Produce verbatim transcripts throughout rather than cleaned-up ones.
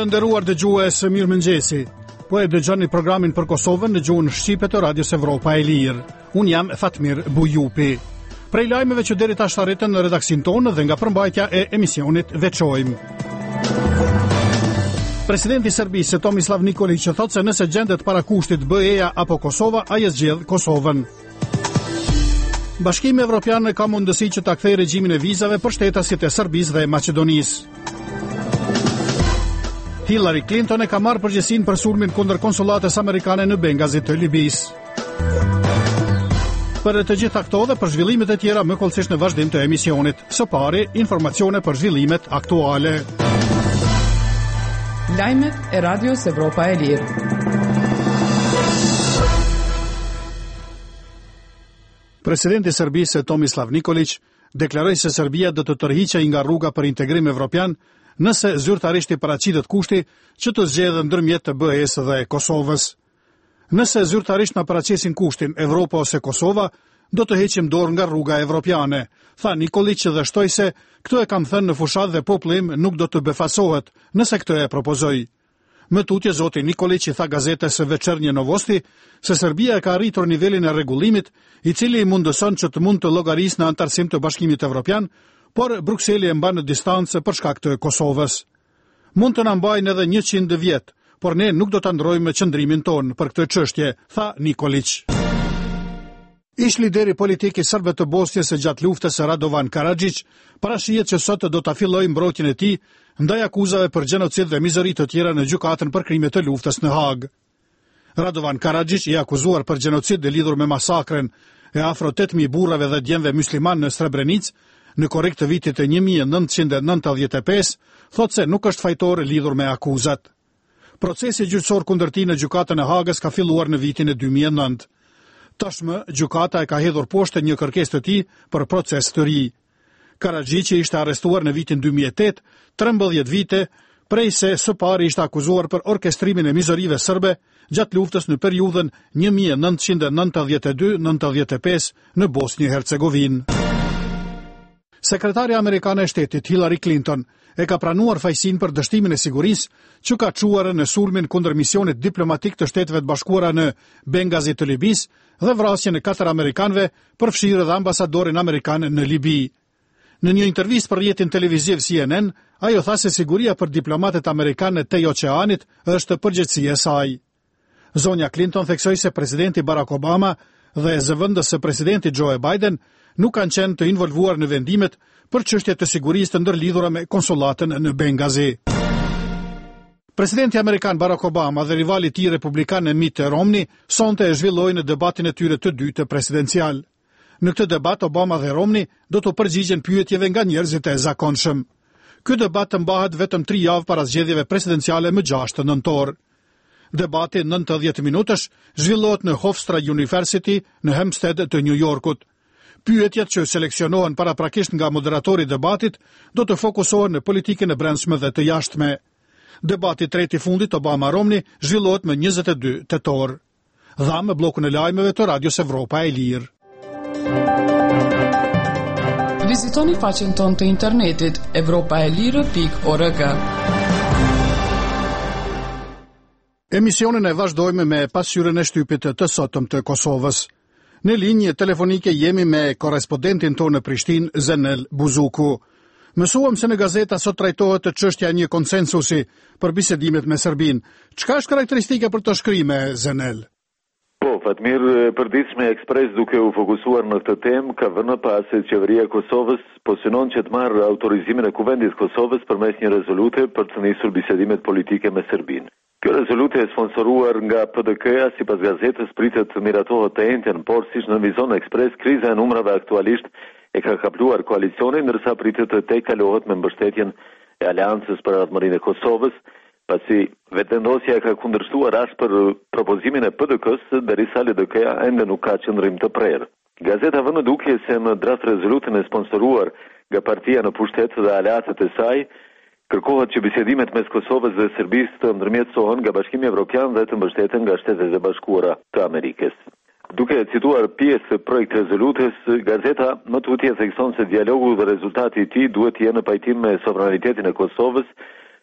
Të nderuar dëgjues, mirëmëngjesi. Po e dëgjoni programin për Kosovën në gjuhën shqipe të Radios Evropa e Lirë. Unë jam Fatmir Bujupi. Prej lajmeve që deri tash arritën në redaksin tonë dhe nga përmbajtja e emisionit veçojmë. Presidenti i Serbisë Tomislav Nikolić thotë se nëse gjendet para kushtit B E-ja apo Kosova, ai e zgjedh Kosovën. Bashkimi Evropian ka mundësi që ta kthejë regjimin e vizave për shtetasit e Serbisë dhe Maqedonisë. Hillary Clinton e ka marrë përgjegjësinë për sulmin kundër konsulatës amerikane në Bengazi të Libisë. Për të gjitha këto dhe për zhvillimet e tjera më kollësisht në vazhdim të emisionit. Së pari, informacione për zhvillimet aktuale. Lajmet e Radios Evropa e Lirë. Presidenti i Serbisë Tomislav Nikolić deklaroi se Serbia do të tërhiqej nga rruga për integrim evropian nëse zyrtarisht i paraqitet kushti që të zgjedhë ndërmjet të B E-s dhe Kosovës. Nëse zyrtarisht na paraqesin kushtin Evropa ose Kosova, do të heqim dorë nga rruga evropiane, tha Nikolić dhe shtoi se këto e kam thënë në fushat dhe populli im nuk do të befasohet nëse këtë e propozoj. Më tutje zoti Nikolić i tha gazetës Večernje Novosti se Serbia ka arritur nivelin e rregullimit i cili i mundëson që të mund të llogarisë në antarësim të Bashkimit Evropian, por Brukseli e mban në distancë për shkak të Kosovës. Mund të na mbajnë edhe njëqind vjet, por ne nuk do ta ndrojmë qëndrimin ton për këtë çështje, tha Nikolić. Ish lideri politik i serbëve të Bosnjës së gjatë luftës Radovan Karadžić parashihet që sot do ta fillojë mbrojtjen e tij ndaj akuzave për gjenocid dhe mizëri të tjera në gjykatën për krime të luftës në Hag. Radovan Karadžić i akuzuar për gjenocid e lidhur me masakrën e afro tetë mijë burrave dhe djemve musliman në Srebrenicë në korrik të vitit e një mijë e nëntëqind e nëntëdhjetë e pesë, thotë se nuk është fajtor lidhur me akuzat. Procesi gjyqësor kundër tij në gjykatën e Hagës ka filluar në vitin e dy mijë e nëntë. Tashmë, gjykata e ka hedhur poshtë një kërkesë të tij për proces të ri. Karadžić ishte arrestuar në vitin dy mijë e tetë, trembëdhjetë vite, prej se së pari ishte akuzuar për orkestrimin e mizërive serbe gjatë luftës në periudhën një mijë e nëntëqind e nëntëdhjetë e dy deri në nëntëdhjetë e pesë në Bosnjë Hercegovinë. Sekretarja amerikane e shtetit Hillary Clinton e ka pranuar fajsin për dështimin e sigurisë që ka çuar në sulmin kundër misionit diplomatik të Shteteve të Bashkuara në Bengazi të Libisë dhe vrasjen e katër amerikanëve, përfshirë edhe ambasadorin amerikan në Libi. Në një intervistë për rrjetin televiziv C N N, ajo tha se siguria për diplomatët amerikanë të oqeanit është përgjegjësia e saj. Zonja Clinton theksoi se presidenti Barack Obama dhe zëvendës së presidenti Joe Biden nuk kanë qenë të involvuar në vendimet për çështje të sigurisë të ndërlidhura me konsulatën në Bengazi. Presidenti amerikan Barack Obama dhe rivali i tij republikan Mitt Romney sonte e zhvillojnë debatin e tyre të dytë presidencial. Në këtë debat Obama dhe Romney do të përgjigjen pyetjeve nga njerëzit e zakonshëm. Ky debat të mbahet vetëm tri javë para zgjedhjeve presidenciale më gjashtë nëntor. Debati nëntëdhjetë minutësh zhvillohet në Hofstra University në Hempstead të New Yorkut. Pyetjet që seleksionohen paraprakisht nga moderatori i debatit do të fokusohen në politikën e brendshme dhe të jashtme. Debati tretë i fundit Obama-Romney zhvillohet më njëzet e dy tetor. Dhamë bllokun e lajmeve të Radios Evropa e Lirë. Vizitoni faqen tonë të internetit evropaelire pikë org. Emisionin e vazhdojmë me pasqyrën e shtypit të sotëm të Kosovës. Në linjë telefonike jemi me korrespondentin tonë në Prishtinë, Zenel Buzuku. Mësuam se në gazeta sot trajtohet të çështja një konsensusi për bisedimet me Serbinë. Çka është karakteristike për të shkrimë, Zenel? Po, Fatmir, përditshme Ekspres duke u fokusuar në këtë temë ka vënë pas se qeveria e Kosovës po synon që të marrë autorizimin e Kuvendit të Kosovës përmes një rezolute për të nisur bisedimet politike me Serbinë. Kjo rezolute e sponsoruar nga P D K-ja, sipas gazetës, pritet të miratohet të njëjtën, por siç nënvizon Ekspres, kriza e numrave aktualisht e ka kapluar koalicionin, ndërsa pritet të tejkalohet me mbështetjen e Aleancës për Ardhmërinë e Kosovës, pasi vetëvendosja ka kundërshtuar ashpër propozimin e P D K-s, derisa L D K-ja ende nuk ka qëndrim të prerë. Gazeta vënë duke se në draft rezolutën e sponsoruar nga partia në pushtet dhe aleatët e saj, kërkohet që bisedimet mes Kosovës dhe Serbisë të ndërmjetësohen nga Bashkimi Evropian dhe të mbështeten nga Shtetet e Bashkuara të Amerikës. Duke cituar pjesë të projekt rezolutës, gazeta më tutje thekson se dialogu dhe rezultati i tij duhet të jenë në pajtim me sovranitetin e Kosovës,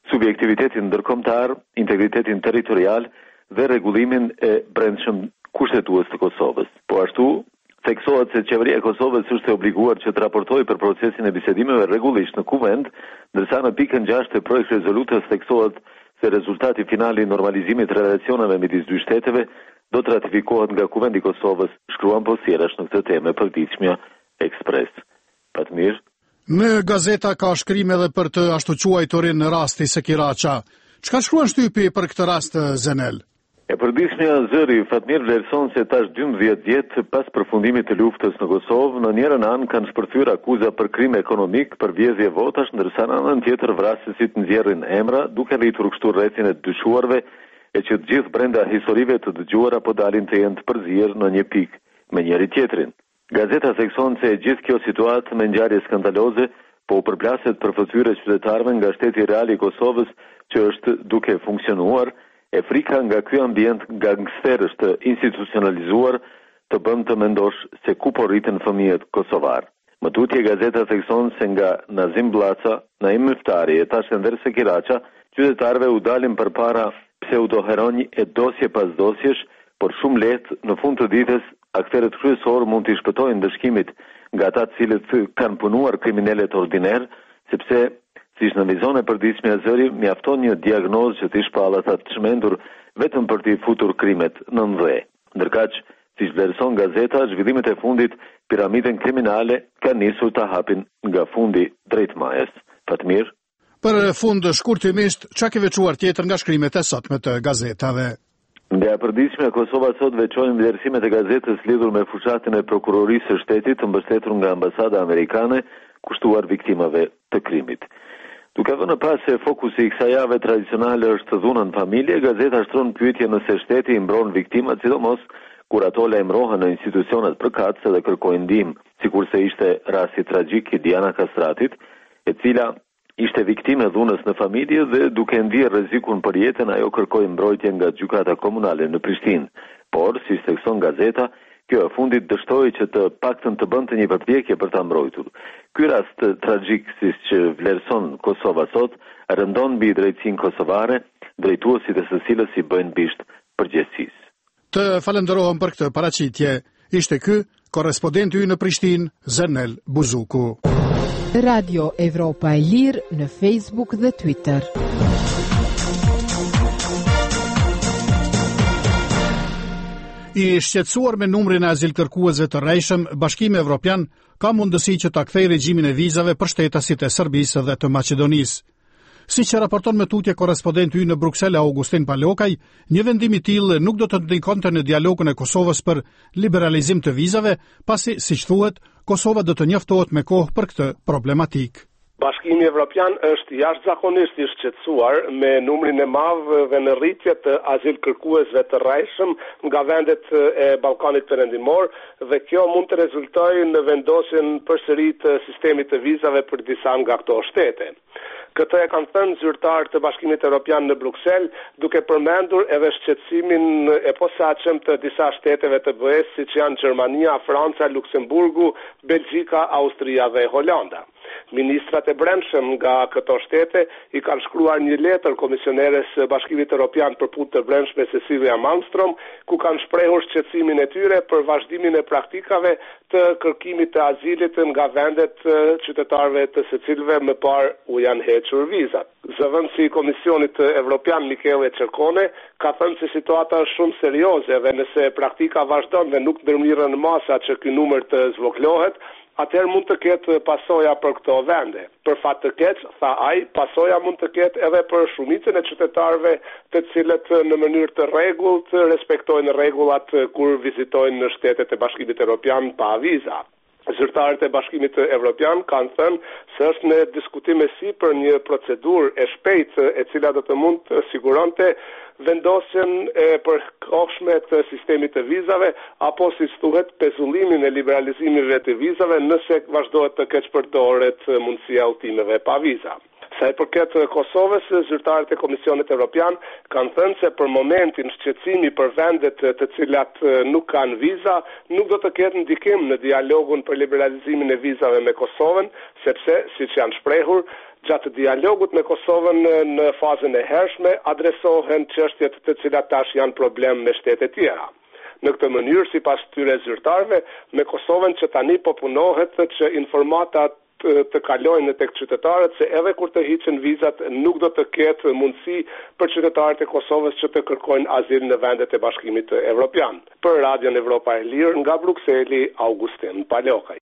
subjektivitetin ndërkombëtar, integritetin territorial dhe rregullimin e brendshëm kushtetues të Kosovës. Po ashtu, theksohet se qeveria e Kosovës është e obliguar që të raportojë për procesin e bisedimeve rregullisht në Kuvend, ndërsa në pikën gjashtë e projekt rezolutës theksohet se rezultati final i normalizimit të relacioneve midis dy shteteve do të ratifikohet nga Kuvendi i Kosovës, shkruan Posjerash në këtë temë e përditshmja Ekspres. Patmir. Në gazeta ka shkrim edhe për të ashtu quajturin rasti Sekiraqa. Çka shkruan shtypi për këtë rast, Zenel? E përditshmja zëri Fatmir vlerëson se tash dymbëdhjetë vjet pas përfundimit të luftës në Kosovë, në njërin anë kanë shpërthyer akuza për krim ekonomik, për vjedhje votash, ndërsa në anën tjetër vrasësit nxjerrin emra, duke rritur kështu rrethin e dyshuarve, e që të gjithë brenda historive të dëgjuara po dalin të jenë të përzier në një pikë me njëri tjetrin. Gazeta thekson se gjithë kjo situatë me ngjarje skandaloze po u përplaset për fytyrë qytetarëve nga shteti real i Kosovës që është duke funksionuar, e frika nga ky ambient gangsterësh të institucionalizuar të bën të mendosh se ku po rriten fëmijët kosovar. Më tutje gazeta thekson se nga Nazim Blaca, Naim Myftari e tash Enver Sekiraqa, qytetarëve u dalin përpara pseudoheronj e dosje pas dosjesh, por shumë lehtë në fund të ditës aktorët kryesor mund të shpëtojnë dëshkimit nga ata të cilët kanë punuar kriminalet ordiner, sepse siç në vizon e përditshme e zëri, mjafton një diagnozë që të shpallat atë të shmendur vetëm për të futur krimet në ndhe. Ndërkaq, siç vlerëson gazeta, zhvillimet e fundit, piramiden kriminale kanë nisur të hapin nga fundi drejt majës. Fatmir. Për fund shkurtimisht, çka ke veçuar tjetër nga shkrimet e sotme të gazetave? Nga përditshme Kosova sot veçojnë vlerësimet e gazetës lidhur me fushatin e prokurorisë së shtetit të mbështetur nga ambasada amerikane, kushtuar viktimave të krimit. Duke vënë pas se fokusi i kësaj jave tradicionale është dhuna në familje, gazeta shtron pyetje nëse shteti i mbron viktimat, sidomos kur ato lajmërohen në institucionet përkatëse dhe kërkojnë ndihmë, sikurse ishte rasti tragjik i Diana Kastratit, e cila ishte viktime dhunës në familje dhe duke ndier rrezikun për jetën, ajo kërkoi mbrojtje nga gjykata komunale në Prishtinë. Por, si thekson gazeta, kjo e fundit dështoi që të paktën të bënte një përpjekje për ta mbrojtur. Ky rast tragjik, siç që vlerëson Kosova sot, rëndon mbi drejtësinë kosovare, drejtuesit e së cilës i bëjnë bisht përgjegjësisë. Të falenderohem për këtë paraqitje. Ishte ky korrespondenti ynë në Prishtinë, Zenel Buzuku. Radio Evropa e Lirë në Facebook dhe Twitter. I shqetësuar me numrin e azilkërkuesve të rrejshëm, Bashkimi Evropian ka mundësi që ta kthejë regjimin e vizave për shtetasit e Serbisë dhe të Maqedonisë. Siç e raporton me tutje korrespondenti ynë në Bruksel Augustin Palokaj, një vendim i tillë nuk do të ndikonte në dialogun e Kosovës për liberalizim të vizave, pasi, siç thuhet, Kosova do të njoftohet me kohë për këtë problematikë. Bashkimi Evropian është jashtëzakonisht i shqetësuar me numrin e madh dhe në rritje të azilkërkuesve të rrejshëm nga vendet e Ballkanit Perëndimor dhe kjo mund të rezultojë në vendosjen përsëri të sistemit të vizave për disa nga këto shtete. Këtë e kanë thënë zyrtarë të Bashkimit Evropian në Bruksel, duke përmendur edhe shqetësimin e posaçëm të disa shteteve të B E-s, siç janë Gjermania, Franca, Luksemburgu, Belgjika, Austria dhe Holanda. Ministrat e brendshëm nga këto shtete i kanë shkruar një letër komisioneres së Bashkimit Evropian për punë të brendshme Cecilia Malmström, ku kanë shprehur shqetësimin e tyre për vazhdimin e praktikave të kërkimit të azilit nga vendet qytetarëve të secilëve më parë u janë hequr vizat. Zëvendësi i Komisionit Evropian Michele Cercone ka thënë se situata është shumë serioze dhe nëse praktika vazhdon dhe nuk ndërmirën masa që ky numër të zvogëlohet, atëherë mund të ketë pasoja për këto vende. Për fat të keq, tha ai, pasoja mund të ketë edhe për shumicën e qytetarëve të cilët në mënyrë të rregullt respektojnë rregullat kur vizitojnë në shtetet e Bashkimit Evropian pa viza. Zyrtarët e Bashkimit Evropian kanë thënë se është në diskutim e sipër një procedurë e shpejtë e cila do të mund të siguronte vendosjen e përkohshme të sistemit të vizave apo si thuhet pezullimin e liberalizimeve të vizave nëse vazhdohet të keqpërdoret mundësia udhëtimeve pa viza. Sa i përket Kosovës, zyrtarët e Komisionit Evropian kanë thënë se për momentin shqetësimi për vendet të cilat nuk kanë viza nuk do të ketë ndikim në dialogun për liberalizimin e vizave me Kosovën, sepse, siç janë shprehur, gjatë dialogut me Kosovën në fazën e hershme adresohen çështjet të cilat tash janë problem me shtete tjera. Në këtë mënyrë, sipas këtyre zyrtarëve, me Kosovën që tani po punohet që informatat të kalojnë tek qytetarët se edhe kur të hiqen vizat nuk do të ketë mundësi për qytetarët e Kosovës që të kërkojnë azil në vendet e Bashkimit Evropian. Për Radion Evropa e Lirë, nga Brukseli, Augustin Palokaj.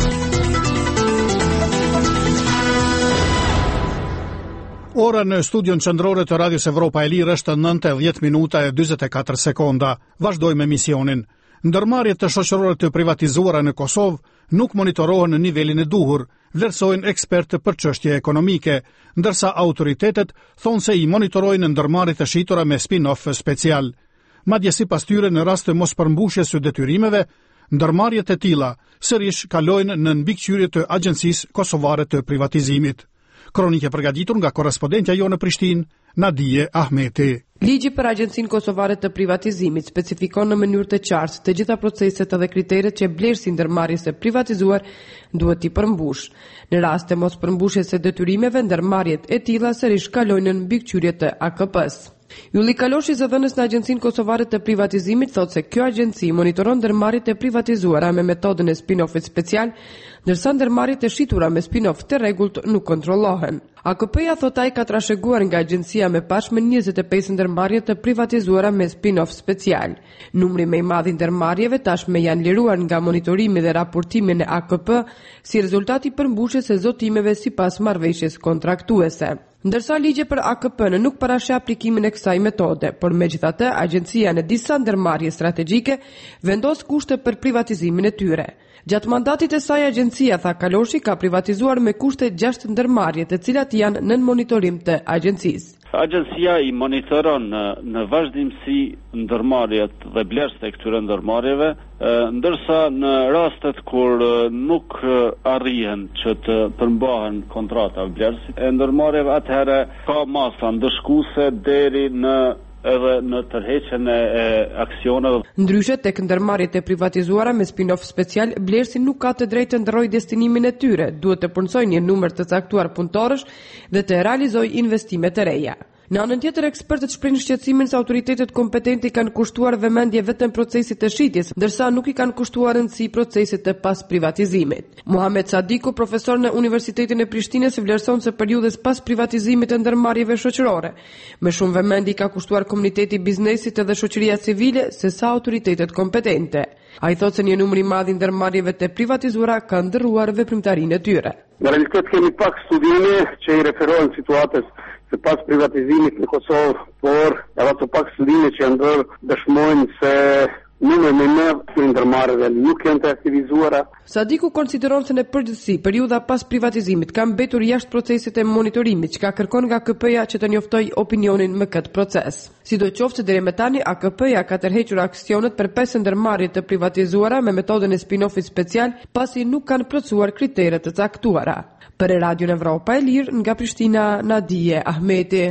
Ora në studion qendrore të Radios Evropa e Lirë është nëntë e dhjetë minuta e dyzet e katër sekonda. Vazhdojmë emisionin. Ndërmarrjet të shoqërore të privatizuara në Kosovë nuk monitorohen në nivelin e duhur, vlerësojnë ekspertë për çështje ekonomike, ndërsa autoritetet thonë se i monitorojnë ndërmarrjet të shitura me spin-off special. Madje sipas tyre, në rast të mospërmbushjes së detyrimeve, ndërmarrjet e tilla sërish kalojnë në mbikëqyrje të Agjencisë Kosovare të Privatizimit. Kronike përgatitur nga korrespondentja jo në Prishtinë, Nadije Ahmeti. Ligji për Agjencinë Kosovare të Privatizimit specifikon në mënyrë të qartë të gjitha proceset dhe kriteret që blerësi ndërmarrjes së privatizuar duhet t'i përmbush. Në rast të mos përmbushjes së detyrimeve, ndërmarrjet e tilla sërish kalojnë në mbikëqyrje të A K P-s. Julli Kaloshi, zëdhënës në Agjencinë Kosovare të Privatizimit, thotë se kjo agjenci monitoron ndërmarrjet e privatizuara me metodën e spin-offit special, ndërsa ndërmarrjet e shitura me spin-off të rregullt nuk kontrollohen. A K P-ja, thot ai, ka trashëguar nga agjencia me pashme njëzet e pesë ndërmarrje të privatizuara me spin-off special. Numri më i madh i ndërmarrjeve tashmë janë liruar nga monitorimi dhe raportimi në A K P si rezultati i përmbushjes së zotimeve sipas marrëveshjes kontraktuese. Ndërsa ligji për A K P-n nuk parashë aplikimin e kësaj metode, por megjithatë agjencia në disa ndërmarrje strategjike vendos kushte për privatizimin e tyre. Gjatë mandatit e saj, agjencia, tha Kaloshi, ka privatizuar me kushte gjashtë ndërmarrje, të cilat janë nën monitorim të agjencisë. Agjencia i monitoron në, në vazhdimsi ndërmarrjet dhe blerësit e këtyre ndërmarrjeve, ndërsa në rastet kur nuk arrihen që të përmbahen kontrata vlerësit e ndërmarrjeve, atëherë ka masa ndëshkuese deri në edhe në tërheqjen e aksioneve. Ndryshe tek ndërmarrjet e privatizuara me spin-off special, blerësi nuk ka të drejtë të ndërrojë destinimin e tyre, duhet të punësojë një numër të caktuar punëtorësh dhe të realizojë investime të reja. Në anën tjetër, ekspertët shprehin shqetësimin se autoritetet kompetenti kanë kushtuar vëmendje vetëm procesit të shitjes, ndërsa nuk i kanë kushtuar rëndësi procesit të pas privatizimit. Muhamet Sadiku, profesor në Universitetin e Prishtinës, vlerëson se periudhës pas privatizimit të ndërmarrjeve shoqërore, me shumë vëmendje ka kushtuar komuniteti i biznesit edhe shoqëria civile se sa autoritetet kompetente. Ai thotë se një numër i madh i ndërmarrjeve të privatizuara ka ndërruar veprimtarinë e tyre. Në realitet kemi pak studime që i referohen situatës se pas privatizimit në Kosovë, por edhe të pak studime që janë bërë dëshmojnë se numër më i madh të ndërmarrjeve nuk janë të aktivizuara. Sadiku konsideron se në përgjithësi periudha pas privatizimit ka mbetur jashtë procesit e monitorimit, që ka kërkon nga A K P-ja që të njoftojë opinionin me këtë proces. Sidoqoftë, deri më tani A K P-ja ka tërhequr aksionet për pesë ndërmarrje të privatizuara me metodën e spin-offit special, pasi nuk kanë plotësuar kriteret të caktuara. Për Radion Evropa e Lirë, nga Prishtina, Nadije Ahmeti.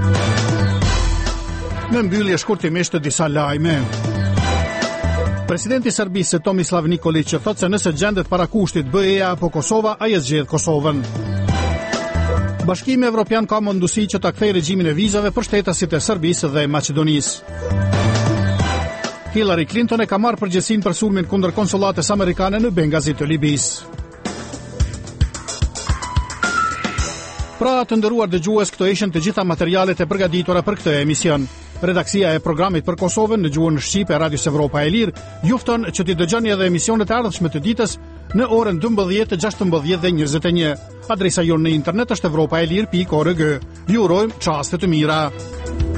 Në mbyllje shkurtimisht të disa lajme. Presidenti i Serbisë Tomislav Nikolić thotë se nëse gjendet para kushtit B E-ja apo Kosova, ai e zgjedh Kosovën. Bashkimi Evropian ka munduesi që ta kthejë regjimin e vizave për shtetasit e Serbisë dhe Maqedonisë. Hillary Clinton e ka marrë përgjegjësinë për sulmin kundër konsulates amerikane në Bengazi të Libisë. Pra, të nderuar dëgjues, këto ishin të gjitha materialet e përgatitura për këtë emision. Redaksia e programit për Kosovën në gjuhën shqipe e Radios Evropa e Lirë ju fton që t'i dëgjoni edhe emisionet e ardhshme të ditës në orën dymbëdhjetë, gjashtëmbëdhjetë dhe njëzet e një. Adresa jonë në internet është evropaelir pikë org. Ju urojmë çaste të mira.